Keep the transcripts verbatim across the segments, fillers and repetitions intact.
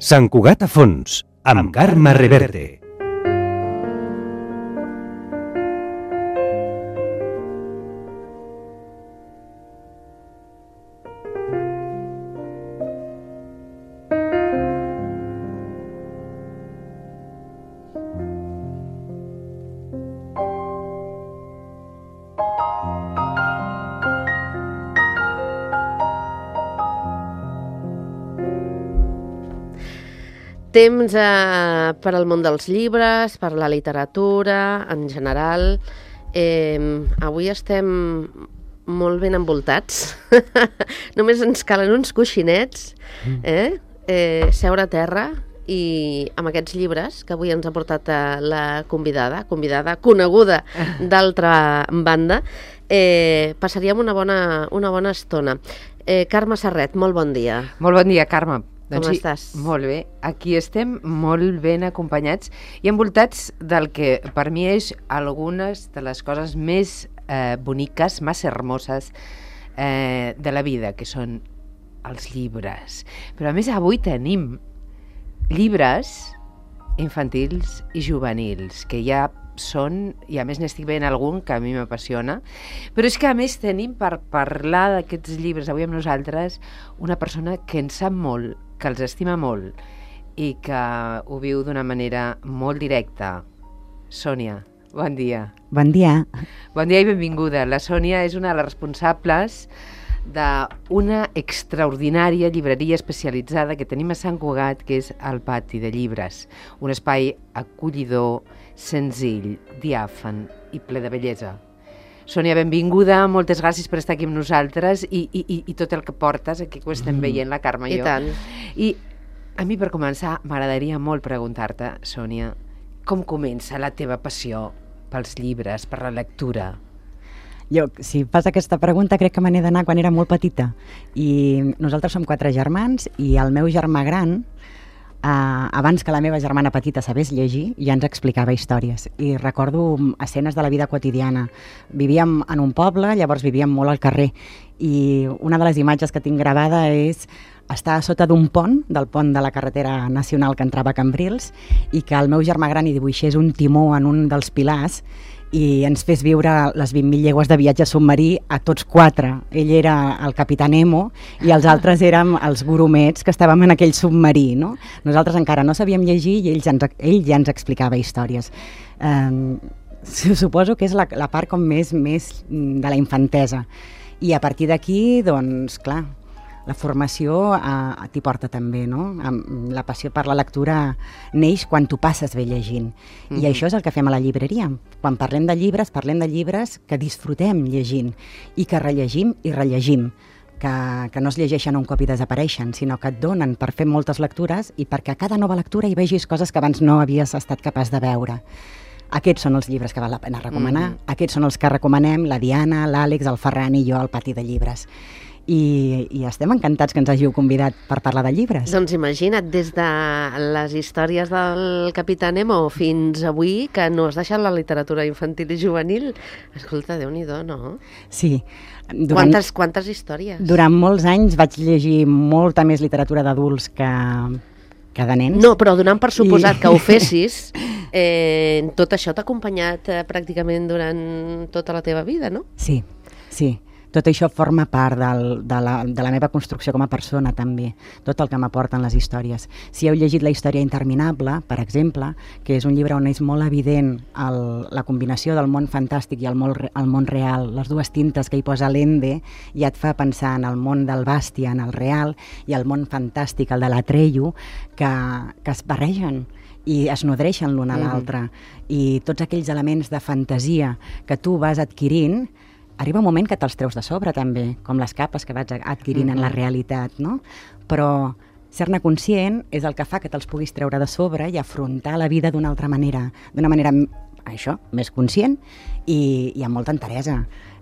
Sant Cugat a fons, amb Carme Reverte. Temps eh, per al món dels llibres, per la literatura, en general. Eh, avui estem molt ben envoltats. Només ens calen uns coixinets, eh? Eh, seure a terra i amb aquests llibres que avui ens ha portat la convidada, convidada coneguda d'altra banda, eh, passaríem una bona, una bona estona. Eh, Carme Serret, molt bon dia. Molt bon dia, Carme. Com doncs sí, estàs? Molt bé. Aquí estem molt ben acompanyats i envoltats del que per mi és algunes de les coses més eh, boniques, més hermoses eh, de la vida, que són els llibres. Però a més avui tenim llibres infantils i juvenils, que ja són, i a més n'estic veient algun que a mi m'apassiona, però és que a més tenim per parlar d'aquests llibres avui amb nosaltres una persona que en sap molt, que els estima molt i que ho viu d'una manera molt directa. Sònia, bon dia. Bon dia. Bon dia i benvinguda. La Sònia és una de les responsables d'una extraordinària llibreria especialitzada que tenim a Sant Cugat, que és el Pati de Llibres, un espai acollidor, senzill, diàfan i ple de bellesa. Sònia, benvinguda, moltes gràcies per estar aquí amb nosaltres i, i, i, i tot el que portes, aquí que ho estem veient, la Carme i I jo. tant. I a mi, per començar, m'agradaria molt preguntar-te, Sònia, com comença la teva passió pels llibres, per la lectura? Jo, si fas aquesta pregunta, crec que me n'he d'anar quan era molt petita. I nosaltres som quatre germans i el meu germà gran, eh, abans que la meva germana petita sabés llegir, ja ens explicava històries. I recordo escenes de la vida quotidiana. Vivíem en un poble, llavors vivíem molt al carrer. I una de les imatges que tinc gravada és estar a sota d'un pont, del pont de la carretera nacional que entrava a Cambrils, i que el meu germà gran hi dibuixés un timó en un dels pilars i ens fes viure les vint mil llegües de viatge submarí a tots quatre. Ell era el capità Nemo i els altres érem els gurumets que estàvem en aquell submarí, no? Nosaltres encara no sabíem llegir i ell ja ens, ell ja ens explicava històries. Eh, suposo que és la, la part com més, més de la infantesa. I a partir d'aquí, doncs, clar, la formació eh, t'hi porta també, no? La passió per la lectura neix quan tu passes bé llegint. Mm-hmm. I això és el que fem a la llibreria. Quan parlem de llibres, parlem de llibres que disfrutem llegint i que rellegim i rellegim. Que, que no es llegeixen un cop i desapareixen, sinó que et donen per fer moltes lectures i perquè a cada nova lectura hi vegis coses que abans no havies estat capaç de veure. Aquests són els llibres que val la pena recomanar. Mm-hmm. Aquests són els que recomanem la Diana, l'Àlex, el Ferran i jo al Pati de Llibres. I, i estem encantats que ens hàgiu convidat per parlar de llibres. Doncs imagina't, des de les històries del Capità Nemo fins avui, que no has deixat la literatura infantil i juvenil. Escolta, Déu-n'hi-do, no? Sí. Durant, quantes, quantes històries? Durant molts anys vaig llegir molta més literatura d'adults que, que de nens. No, però donant per suposat I... que ho fessis, eh, tot això t'ha acompanyat eh, pràcticament durant tota la teva vida, no? Sí, sí. Tot això forma part del, de, la, de la meva construcció com a persona també, tot el que m'aporten les històries. Si heu llegit La història interminable, per exemple, que és un llibre on és molt evident el, la combinació del món fantàstic i el món, el món real, les dues tintes que hi posa l'Ende ja et fa pensar en el món del Bàstia, en el real, i el món fantàstic, el de l'Atreyu, que, que es barregen i es nodreixen l'un a l'altre. Mm-hmm. I tots aquells elements de fantasia que tu vas adquirint, arriba un moment que te'ls treus de sobre també, com les capes que vaig adquirint mm-hmm. en la realitat, no? Però ser-ne conscient és el que fa que te'ls puguis treure de sobre i afrontar la vida d'una altra manera, d'una manera, això, més conscient i, i amb molta enteresa.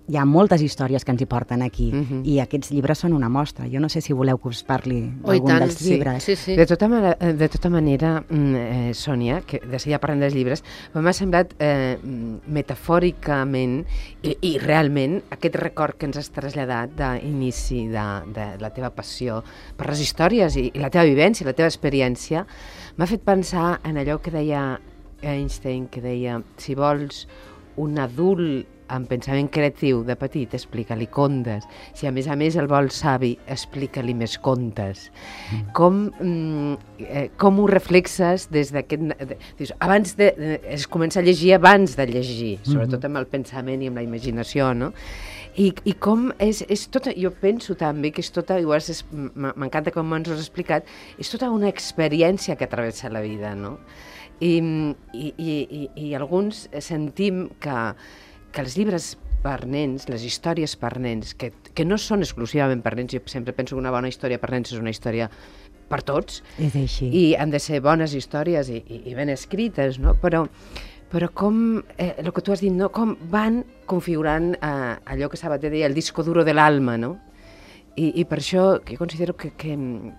hi ha moltes històries que ens hi porten aquí, Mhm. i aquests llibres són una mostra. Jo no sé si voleu que us parli Oh, i d'algun tant, dels sí. llibres. Sí, sí. De tota, manera, de tota manera, mm, eh, Sònia, que de seguida parlem dels llibres, m'ha semblat eh, metafòricament i, i realment aquest record que ens has traslladat d'inici de, de la teva passió per les històries i, i la teva vivència, la teva experiència, m'ha fet pensar en allò que deia Einstein, que deia, si vols un adult amb pensament creatiu de petit, explica-li contes. Si a més a més el vols savi, explica-li més contes. Mm. Com, mm, eh, com ho reflexes des d'aquest... De, dius, abans de, de... Es comença a llegir abans de llegir, sobretot amb el pensament i amb la imaginació, no? I, i com és, és tota... Jo penso també que és tota... Igual és, m'encanta com ens ho has explicat, és tota una experiència que travessa la vida, no? I, i, i, i alguns sentim que, que els llibres per nens, les històries per nens, que, que no són exclusivament per nens, jo sempre penso que una bona història per nens és una història per tots, És així. i han de ser bones històries i, i, i ben escrites, no? Però, però com, eh, el que tu has dit, no? Com van configurant eh, allò que Sabater deia, el disco duro de l'alma, no? I, i per això que considero que, que,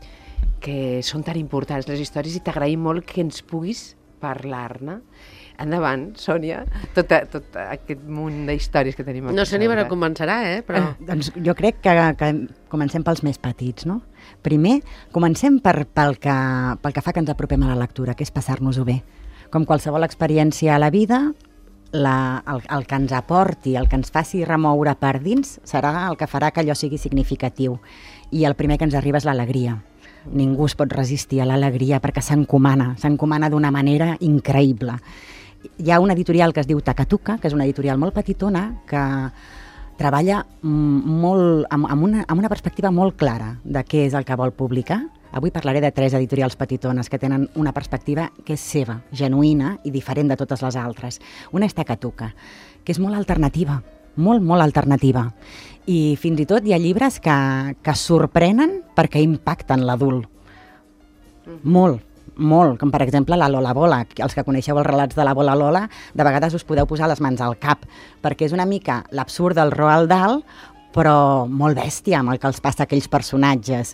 que són tan importants les històries i t'agraïm molt que ens puguis parlar-ne. Endavant, Sònia, tot, tot aquest munt d'històries que tenim aquí. No sé ni per on començarà, eh? Però... Eh, doncs jo crec que, que comencem pels més petits, no? Primer, comencem per, pel, que, pel que fa que ens apropem a la lectura, que és passar-nos-ho bé. Com qualsevol experiència a la vida, la, el, el que ens aporti, el que ens faci remoure per dins, serà el que farà que allò sigui significatiu. I el primer que ens arriba és l'alegria. Ningú es pot resistir a l'alegria perquè s'encomana, s'encomana d'una manera increïble. Hi ha una editorial que es diu Takatuka, que és una editorial molt petitona, que treballa molt, amb, amb, una, amb una perspectiva molt clara de què és el que vol publicar. Avui parlaré de tres editorials petitones que tenen una perspectiva que és seva, genuïna i diferent de totes les altres. Una és Takatuka, que és molt alternativa, molt, molt alternativa. I fins i tot hi ha llibres que, que sorprenen perquè impacten l'adult. Molt, molt, com per exemple la Lola Bola. Els que coneixeu els relats de la Bola Lola, de vegades us podeu posar les mans al cap, perquè és una mica l'absurd del Roald Dahl, però molt bèstia amb el que els passa a aquells personatges.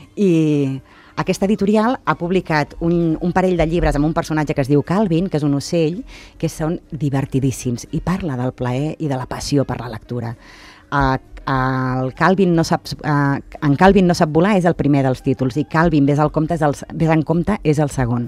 I aquesta editorial ha publicat un, un parell de llibres amb un personatge que es diu Calvin, que és un ocell, que són divertidíssims i parla del plaer i de la passió per la lectura. Uh, el Calvin no sap, uh, en Calvin no sap volar és el primer dels títols i Calvin ves, al compte és el, ves en compte és el segon.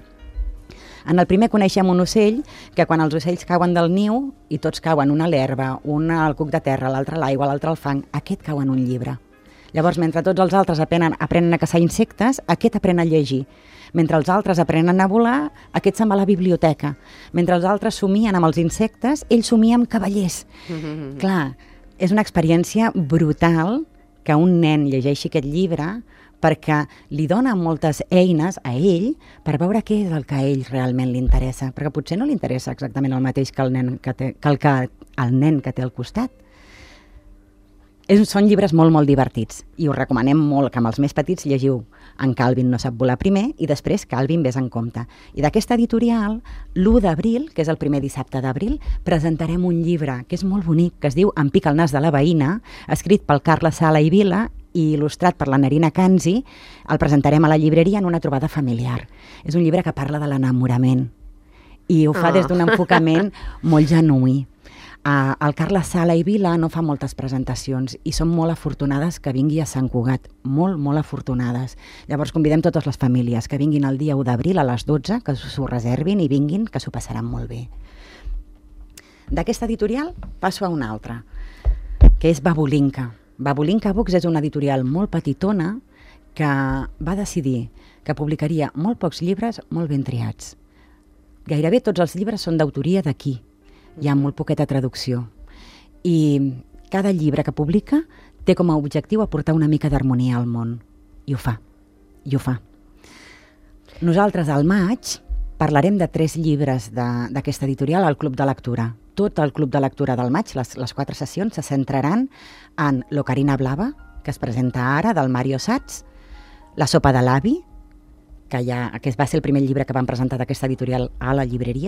En el primer coneixem un ocell que quan els ocells cauen del niu i tots cauen, una a l'herba, una al cuc de terra, l'altre a l'aigua, l'altre al fang, aquest cau en un llibre. Llavors, mentre tots els altres aprenen, aprenen a caçar insectes, aquest aprèn a llegir. Mentre els altres aprenen a volar, aquest se'n va a la biblioteca. Mentre els altres somien amb els insectes, ell somia amb cavallers. Mm-hmm. Clar, és una experiència brutal que un nen llegeixi aquest llibre perquè li dona moltes eines a ell per veure què és el que a ell realment li interessa, perquè potser no li interessa exactament el mateix que el nen que té, que el, que, el nen que té al costat. És, són llibres molt, molt divertits i us recomanem molt que amb els més petits llegiu En Calvin no sap volar primer i després Calvin ves en compte. I d'aquesta editorial, l'u d'abril, que és el primer dissabte d'abril, presentarem un llibre que és molt bonic, que es diu Em pica el nas de la veïna, escrit pel Carles Sala i Vila i il·lustrat per la Nerina Kanzi. El presentarem a la llibreria en una trobada familiar. És un llibre que parla de l'enamorament i ho fa Oh. des d'un enfocament molt genuí. Uh, el Carles Sala i Vila no fa moltes presentacions i són molt afortunades que vingui a Sant Cugat, molt, molt afortunades. Llavors convidem totes les famílies que vinguin el dia u d'abril a les dotze, que s'ho reservin i vinguin, que s'ho passaran molt bé. D'aquesta editorial passo a una altra, que és Babulinka. Babulinka Books és una editorial molt petitona que va decidir que publicaria molt pocs llibres molt ben triats. Gairebé tots els llibres són d'autoria d'aquí. Hi ha molt poqueta traducció. I cada llibre que publica té com a objectiu aportar una mica d'harmonia al món. I ho fa. I ho fa. Nosaltres al maig parlarem de tres llibres d'aquesta editorial al Club de Lectura. Tot el Club de Lectura del maig, les, les quatre sessions, se centraran en L'Ocarina Blava, que es presenta ara, del Mario Satz, La sopa de l'avi, que, ja, que va ser el primer llibre que van presentar d'aquesta editorial a la llibreria,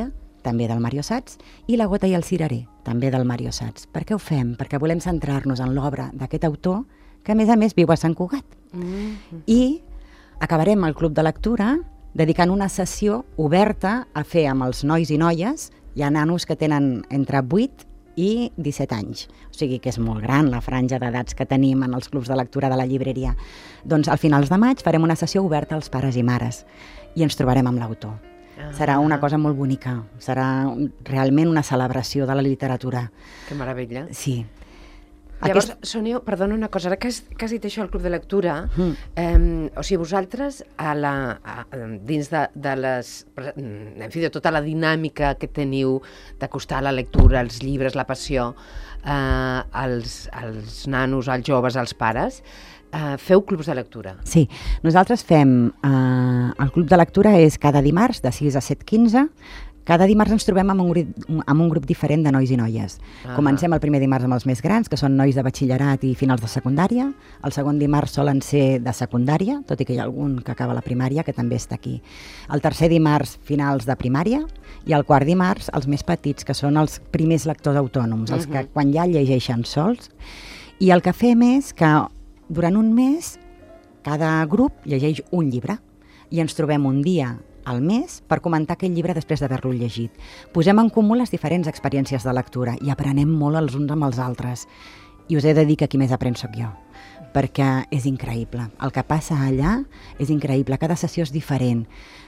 també del Mario Sats, i La gota i el cirerer, també del Mario Sats. Per què ho fem? Perquè volem centrar-nos en l'obra d'aquest autor, que a més a més viu a Sant Cugat. Mm-hmm. I acabarem el Club de Lectura dedicant una sessió oberta a fer amb els nois i noies. Hi ha nanos que tenen entre vuit i disset anys, o sigui que és molt gran la franja d'edats que tenim en els clubs de lectura de la llibreria. Doncs al finals de maig farem una sessió oberta als pares i mares i ens trobarem amb l'autor. Ah. Serà una cosa molt bonica, serà realment una celebració de la literatura. Que meravella. Sí. Llavors, Aquest... Sònia, perdona una cosa, ara que has, que has dit això al Club de Lectura, mm. eh, o sigui, vosaltres, a la, a, dins de, de les... En fi, de tota la dinàmica que teniu d'acostar la lectura, els llibres, la passió, eh, als, als nanos, als joves, als pares, eh, feu clubs de lectura. Sí, nosaltres fem... Eh, el Club de Lectura és cada dimarts, de sis a set quinze. Cada dimarts ens trobem amb un grup, amb un grup diferent de nois i noies. Ah. Comencem el primer dimarts amb els més grans, que són nois de batxillerat i finals de secundària. El segon dimarts solen ser de secundària, tot i que hi ha algun que acaba la primària, que també està aquí. El tercer dimarts, finals de primària. I el quart dimarts, els més petits, que són els primers lectors autònoms, els que quan ja llegeixen sols. I el que fem és que durant un mes cada grup llegeix un llibre i ens trobem un dia al mes per comentar aquell llibre després d'haver-lo llegit. Posem en comú les diferents experiències de lectura i aprenem molt els uns amb els altres. I us he de dir que qui més aprèn sóc jo, perquè és increïble. El que passa allà és increïble. Cada sessió és diferent,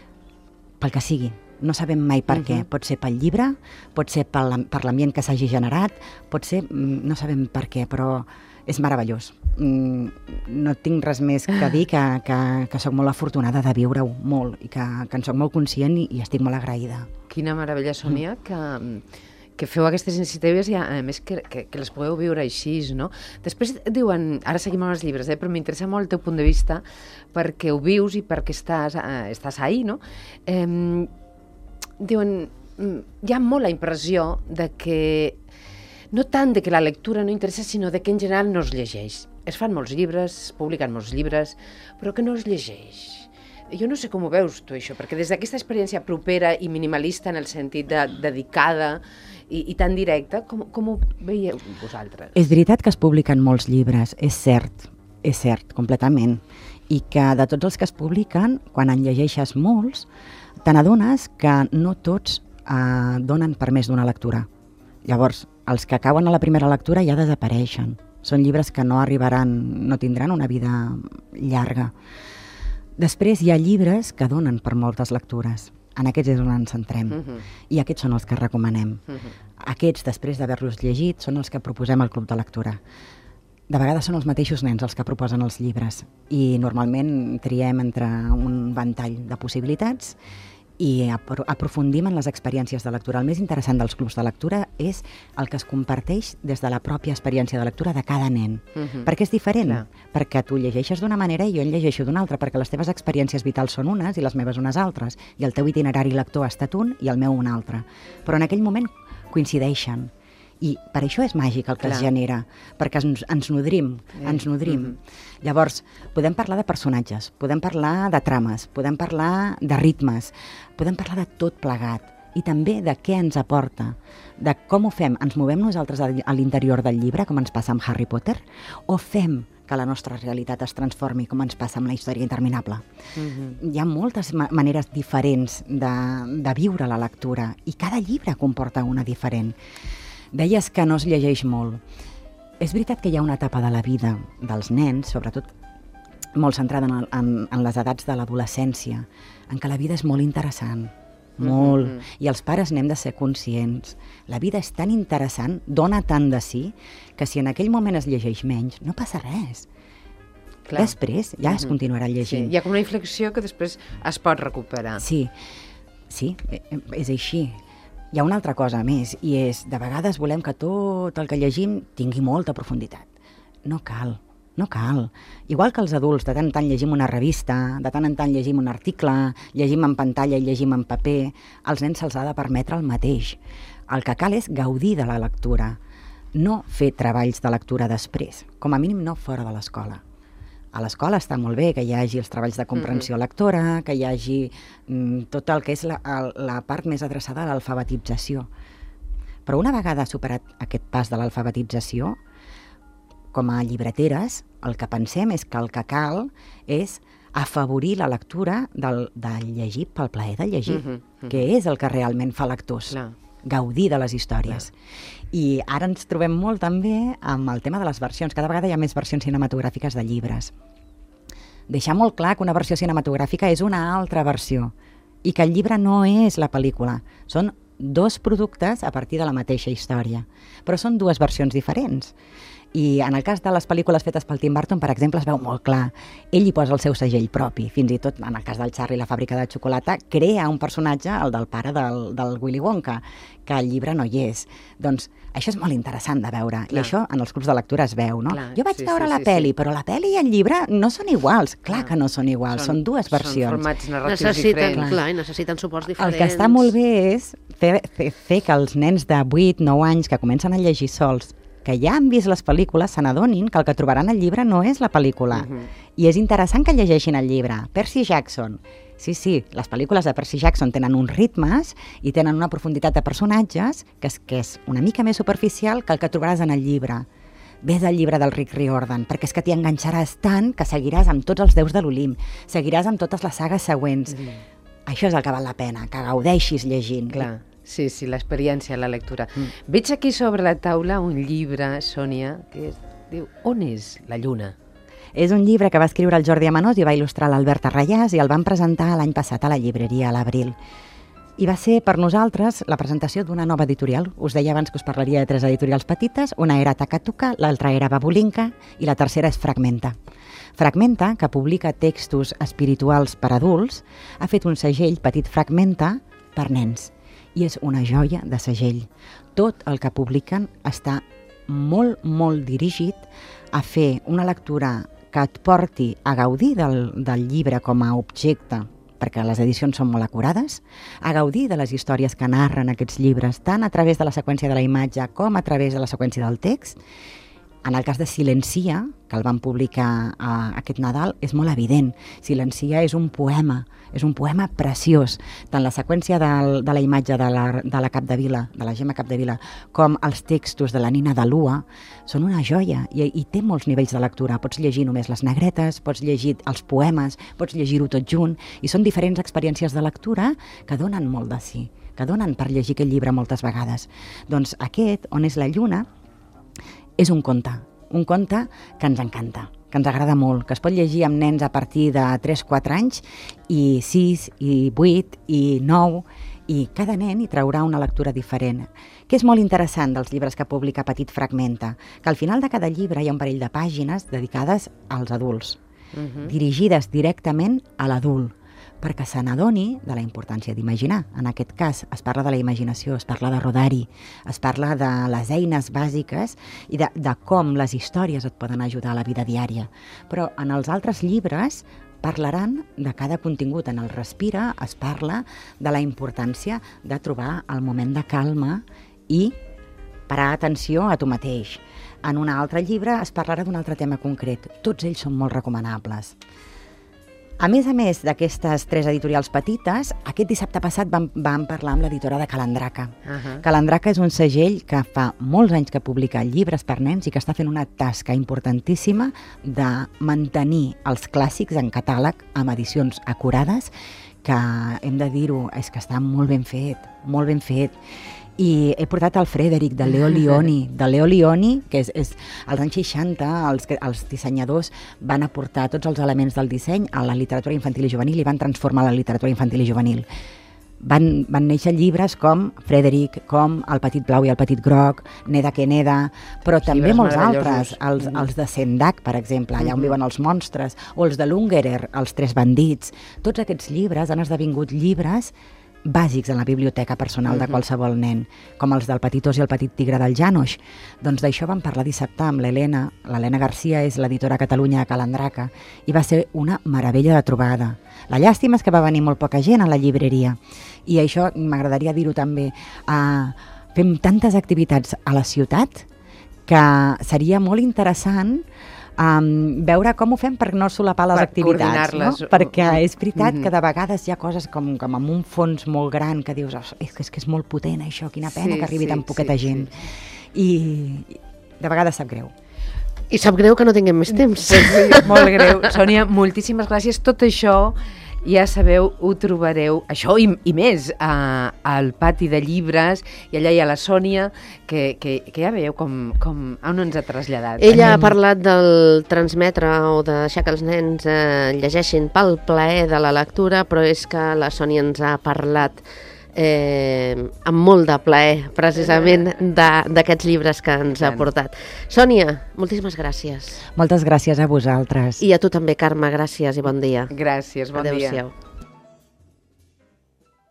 pel que sigui. No sabem mai per uh-huh. què. Pot ser pel llibre, pot ser per l'ambient que s'hagi generat, pot ser... no sabem per què, però és meravellós. No tinc res més que dir que, que, que soc molt afortunada de viure-ho molt i que, que en soc molt conscient i, i estic molt agraïda. Quina meravella, Sònia, mm. que, que feu aquestes iniciatives i a més que, que, que les podeu viure així, no? Després diuen, ara seguim amb els llibres, eh, però m'interessa molt el teu punt de vista perquè ho vius i perquè estàs, eh, estàs ahí, no? Eh, diuen, hi ha molt la impressió de que no tant de que la lectura no interessa, sinó de que en general no es llegeix. Es fan molts llibres, es publiquen molts llibres, però que no es llegeix. Jo no sé com ho veus tu, això, perquè des d'aquesta experiència propera i minimalista en el sentit de dedicada i, i tan directa, com, com ho veieu vosaltres? És veritat que es publiquen molts llibres, és cert, és cert, completament. I que de tots els que es publiquen, quan en llegeixes molts, te n'adones que no tots eh, donen per més d'una lectura. Llavors, els que cauen a la primera lectura ja desapareixen. Són llibres que no arribaran, no tindran una vida llarga. Després hi ha llibres que donen per moltes lectures. En aquests és on ens centrem. Uh-huh. I aquests són els que recomanem. Uh-huh. Aquests, després d'haver-los llegit, són els que proposem al Club de Lectura. De vegades són els mateixos nens els que proposen els llibres. I normalment triem entre un ventall de possibilitats i aprofundim en les experiències de lectura. El més interessant dels clubs de lectura és el que es comparteix des de la pròpia experiència de lectura de cada nen. Uh-huh. Perquè és diferent, Clar. Perquè tu llegeixes d'una manera i jo en llegeixo d'una altra, perquè les teves experiències vitals són unes i les meves unes altres, i el teu itinerari lector ha estat un i el meu un altre. Però en aquell moment coincideixen. I per això és màgic el que Clar. Es genera, perquè ens, ens nodrim, eh. ens nodrim. Mm-hmm. Llavors, podem parlar de personatges, podem parlar de trames, podem parlar de ritmes, podem parlar de tot plegat, i també de què ens aporta, de com ho fem. Ens movem nosaltres a l'interior del llibre, com ens passa amb Harry Potter, o fem que la nostra realitat es transformi, com ens passa amb la història interminable. Mm-hmm. Hi ha moltes ma- maneres diferents de, de viure la lectura, i cada llibre comporta una diferent. Deies que no es llegeix molt. És veritat que hi ha una etapa de la vida dels nens, sobretot molt centrada en, en, en les edats de l'adolescència, en què la vida és molt interessant, molt, mm-hmm. i els pares n'hem de ser conscients. La vida és tan interessant, dona tant de sí, que si en aquell moment es llegeix menys, no passa res. Clar. Després ja mm-hmm. es continuarà llegint. Sí, hi ha com una inflexió que després es pot recuperar. Sí, sí, és així. Hi ha una altra cosa més, i és, de vegades volem que tot el que llegim tingui molta profunditat. No cal, no cal. Igual que els adults, de tant en tant llegim una revista, de tant en tant llegim un article, llegim en pantalla i llegim en paper, als nens se'ls ha de permetre el mateix. El que cal és gaudir de la lectura, no fer treballs de lectura després, com a mínim no fora de l'escola. A l'escola està molt bé que hi hagi els treballs de comprensió mm-hmm. lectora, que hi hagi mm, tot el que és la, la part més adreçada a l'alfabetització. Però una vegada superat aquest pas de l'alfabetització, com a llibreteres, el que pensem és que el que cal és afavorir la lectura del, del llegir pel plaer de llegir, mm-hmm, mm-hmm. que és el que realment fa lectors. Clar. Gaudir de les històries. Clar. I ara ens trobem molt també amb el tema de les versions. Cada vegada hi ha més versions cinematogràfiques de llibres. Deixar molt clar que una versió cinematogràfica és una altra versió i que el llibre no és la pel·lícula. Són dos productes a partir de la mateixa història, però són dues versions diferents. I en el cas de les pel·lícules fetes pel Tim Burton, per exemple, es veu molt clar. Ell hi posa el seu segell propi. Fins i tot, en el cas del Charlie i la fàbrica de xocolata, crea un personatge, el del pare del, del Willy Wonka, que al llibre no hi és. Doncs això és molt interessant de veure. Clar. I això en els clubs de lectura es veu, no? Clar, jo vaig sí, veure sí, la sí, pel·li, sí. però la pel·li i el llibre no són iguals. Clar, clar que no són iguals, són, són dues versions. Són formats narratius necessiten, diferents. Clar, necessiten suports diferents. El que està molt bé és fer, fer, fer que els nens de vuit nou anys que comencen a llegir sols, que ja han vist les pel·lícules, se n'adonin que el que trobaran al llibre no és la pel·lícula. Uh-huh. I és interessant que llegeixin el llibre. Percy Jackson. Sí, sí, les pel·lícules de Percy Jackson tenen uns ritmes i tenen una profunditat de personatges que és, que és una mica més superficial que el que trobaràs en el llibre. Ves al llibre del Rick Riordan, perquè és que t'hi enganxaràs tant que seguiràs amb tots els déus de l'Olimp, seguiràs amb totes les sagues següents. Mm. Això és el que val la pena, que gaudeixis llegint. Clar. Sí, sí, l'experiència, la lectura. Mm. Veig aquí sobre la taula un llibre, Sònia, que es diu On és la lluna? És un llibre que va escriure el Jordi Amanós i va il·lustrar l'Albert Arrayàs i el van presentar l'any passat a la llibreria a l'abril. I va ser per nosaltres la presentació d'una nova editorial. Us deia abans que us parlaria de tres editorials petites. Una era Takatuka, l'altra era Babulinka i la tercera és Fragmenta. Fragmenta, que publica textos espirituals per adults, ha fet un segell Petit Fragmenta per nens. I és una joia de segell. Tot el que publiquen està molt, molt dirigit a fer una lectura que et porti a gaudir del, del llibre com a objecte, perquè les edicions són molt acurades, a gaudir de les històries que narren aquests llibres, tant a través de la seqüència de la imatge com a través de la seqüència del text. En el cas de Silencia, que el van publicar uh, aquest Nadal, és molt evident. Silencia és un poema, és un poema preciós. Tant la seqüència de, de la imatge de la, de la Capdevila, de la Gemma Capdevila, com els textos de la Nina de Lua, són una joia i, i té molts nivells de lectura. Pots llegir només les negretes, pots llegir els poemes, pots llegir-ho tot junt, i són diferents experiències de lectura que donen molt de si, que donen per llegir aquest llibre moltes vegades. Doncs aquest, On és la lluna, és un conte, un conte que ens encanta, que ens agrada molt, que es pot llegir amb nens a partir de tres quatre anys, i sis, i vuit, i nou, i cada nen hi traurà una lectura diferent. Què és molt interessant dels llibres que publica Petit Fragmenta? Que al final de cada llibre hi ha un parell de pàgines dedicades als adults, uh-huh. dirigides directament a l'adult, perquè se n'adoni de la importància d'imaginar. En aquest cas es parla de la imaginació, es parla de rodar-hi, es parla de les eines bàsiques i de, de com les històries et poden ajudar a la vida diària. Però en els altres llibres parlaran de cada contingut. En el Respira es parla de la importància de trobar el moment de calma i parar atenció a tu mateix. En un altre llibre es parlarà d'un altre tema concret. Tots ells són molt recomanables. A més a més d'aquestes tres editorials petites, aquest dissabte passat vam, vam parlar amb l'editora de Calandraca. Uh-huh. Calandraca és un segell que fa molts anys que publica llibres per nens i que està fent una tasca importantíssima de mantenir els clàssics en catàleg amb edicions acurades, que hem de dir-ho, és que està molt ben fet, molt ben fet. I he portat el Frederic, de Leo Lionni, de Leo Lionni, que és, és als anys seixanta, els, els dissenyadors van aportar tots els elements del disseny a la literatura infantil i juvenil i van transformar la literatura infantil i juvenil. Van, van néixer llibres com Frederic, com El petit blau i el petit groc, Neda que Neda, però els també molts altres, els, els de Sendak, per exemple, allà on viuen els monstres, o els de l'Ungerer, Els tres bandits. Tots aquests llibres han esdevingut llibres bàsics en la biblioteca personal uh-huh. de qualsevol nen, com els del Petit os i el petit tigre del Janosch. Doncs d'això vam parlar dissabte amb l'Helena. L'Helena Garcia és l'editora a Catalunya de Calandraca i va ser una meravella de trobada. La llàstima és que va venir molt poca gent a la llibreria i això m'agradaria dir-ho també. Uh, fem tantes activitats a la ciutat que seria molt interessant um, veure com ho fem per no solapar les Per activitats, no? coordinar-les. Perquè és veritat Mhm. que de vegades hi ha coses com, com amb un fons molt gran que dius, oh, és, que, és que és molt potent això, quina pena Sí, que arribi sí, tan poqueta sí, gent. I de vegades sap greu. I sap greu que no tinguem més temps. Pues sí, molt greu. Sònia, moltíssimes gràcies. Tot això, ja sabeu, ho trobareu, això i, i més, a, al pati de llibres, i allà hi ha la Sònia, que, que, que ja veieu com, com, on ens ha traslladat. Ella ha parlat del transmetre o de deixar que els nens eh, llegeixin pel plaer de la lectura, però és que la Sònia ens ha parlat eh, amb molt de plaer, precisament, d'aquests llibres que ens ha portat. Sònia, moltíssimes gràcies. Moltes gràcies a vosaltres. I a tu també, Carme, gràcies i bon dia. Gràcies, bon dia. Adéu-siau.